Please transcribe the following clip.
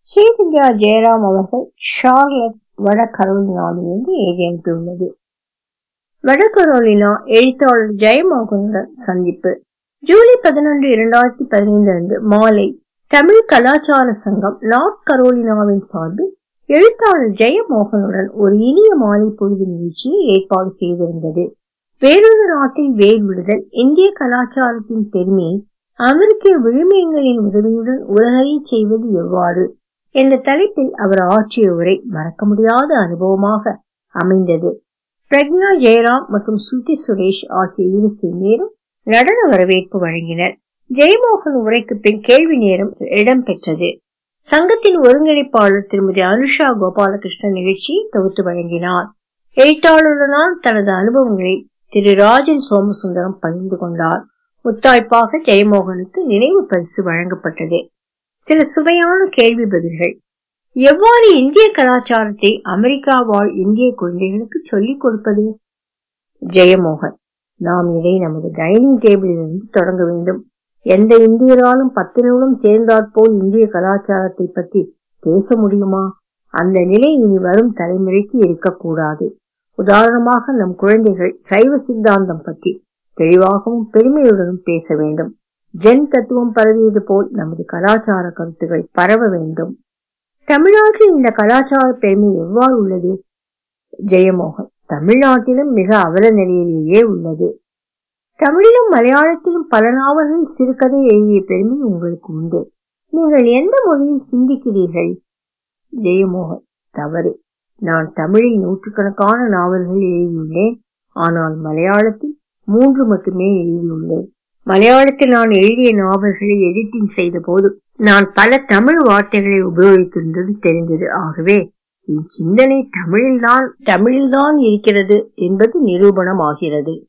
ஸ்ரீவித்யா ஜெயராம் அவர்கள் ஷார்லட் வட கரோலினாவிலிருந்து எழுதி அனுப்பியுள்ளது. வட கரோலினா எழுத்தாளர் ஜெயமோகனுடன் சந்திப்பு. ஜூலை 11, 2015 அன்று மாலை தமிழ் கலாச்சார சங்கம் நார்த் கரோலினாவின் சார்பில் எழுத்தாளர் ஜெயமோகனுடன் ஒரு இனிய மாலை பொழுது நிகழ்ச்சியை ஏற்பாடு செய்திருந்தது. வேறொரு நாட்டில் வேர் விடுதல், இந்திய கலாச்சாரத்தின் பெருமையை அமெரிக்க விழுமியங்களின் உதவியுடன் உலகறிய செய்வது எவ்வாறு என்ற தலைப்பில் அவர் ஆற்றிய உரை மறக்க முடியாத அனுபவமாக அமைந்தது. பிரக்ஞா ஜெயராம் மற்றும் ஸ்ருதி சுரேஷ் ஆகிய இரு சிறுமியரும் நடன வரவேற்பு வழங்கினர். ஜெயமோகன் உரைக்கு பின் கேள்வி நேரம் இடம்பெற்றது. சங்கத்தின் ஒருங்கிணைப்பாளர் திருமதி அனுஷா கோபாலகிருஷ்ணன் நிகழ்ச்சியை தொகுத்து வழங்கினார். எழுத்தாளருடனான தனது அனுபவங்களை திரு ராஜன் சோமசுந்தரம் பகிர்ந்து கொண்டார். முத்தாய்ப்பாக ஜெயமோகனுக்கு நினைவு பரிசு வழங்கப்பட்டது. சில சுவையான கேள்வி பதில்கள். எவ்வாறு இந்திய கலாச்சாரத்தை அமெரிக்கா வாழ் இந்திய குழந்தைகளுக்கு சொல்லிக் கொடுப்பது? ஜெயமோகன்: நாம் இதை நமது டைனிங் டேபிளில் இருந்து தொடங்க வேண்டும். எந்த இந்தியராலும் 10 நிமிடம் சேர்ந்தாற்போல் இந்திய கலாச்சாரத்தை பற்றி பேச முடியுமா? அந்த நிலை இனி வரும் தலைமுறைக்கு இருக்கக்கூடாது. உதாரணமாக, நம் குழந்தைகள் சைவ சித்தாந்தம் பற்றி தெளிவாகவும் பெருமையுடனும் பேச வேண்டும். ஜென் தத்துவம் பரவியது போல் நமது கலாச்சார கருத்துகள் பரவ வேண்டும். தமிழ்நாட்டில் இந்த கலாச்சார பெருமை எவ்வாறு உள்ளது? ஜெயமோகன்: தமிழ்நாட்டிலும் மிக அவல நிலையிலேயே உள்ளது. தமிழிலும் மலையாளத்திலும் பல நாவல்கள் சிறுகதை எழுதிய பெருமை உங்களுக்கு உண்டு. நீங்கள் எந்த மொழியில் சிந்திக்கிறீர்கள்? ஜெயமோகன்: தவறு. நான் தமிழில் நூற்றுக்கணக்கான நாவல்கள் எழுதியுள்ளேன். ஆனால் மலையாளத்தில் 3 மட்டுமே எழுதியுள்ளேன். மலையாளத்தில் நான் எழுதிய நாவல்களை எடிட்டிங் செய்த போது நான் பல தமிழ் வார்த்தைகளை உபயோகித்திருந்தது தெரிந்தது. ஆகவே என் சிந்தனை தமிழில்தான் இருக்கிறது என்பது நிரூபணமாகிறது.